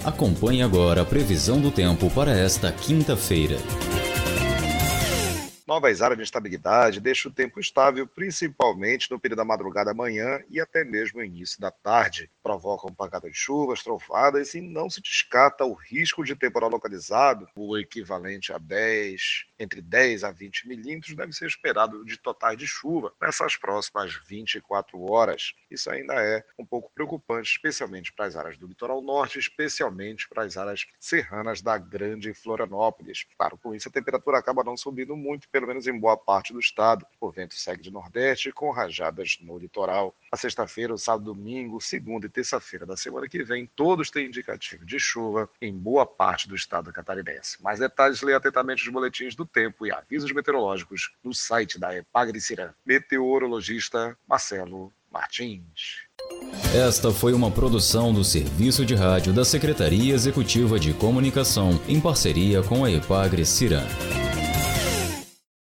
Acompanhe agora a previsão do tempo para esta quinta-feira. Novas áreas de instabilidade deixam o tempo estável, principalmente no período da madrugada, manhã e até mesmo no início da tarde. Provocam pancadas de chuvas, trovoadas e não se descarta o risco de temporal localizado, o equivalente a entre 10 a 20 milímetros, deve ser esperado de totais de chuva nessas próximas 24 horas. Isso ainda é um pouco preocupante, especialmente para as áreas do litoral norte, especialmente para as áreas serranas da Grande Florianópolis. Claro, com isso a temperatura acaba não subindo muito, pelo menos em boa parte do estado. O vento segue de nordeste com rajadas no litoral. A sexta-feira, o sábado, domingo, segunda e terça-feira da semana que vem, todos têm indicativo de chuva em boa parte do estado catarinense. Mais detalhes, leia atentamente os boletins do tempo e avisos meteorológicos no site da Epagre-Ciran. Meteorologista Marcelo Martins. Esta foi uma produção do Serviço de Rádio da Secretaria Executiva de Comunicação, em parceria com a Epagre-Ciran.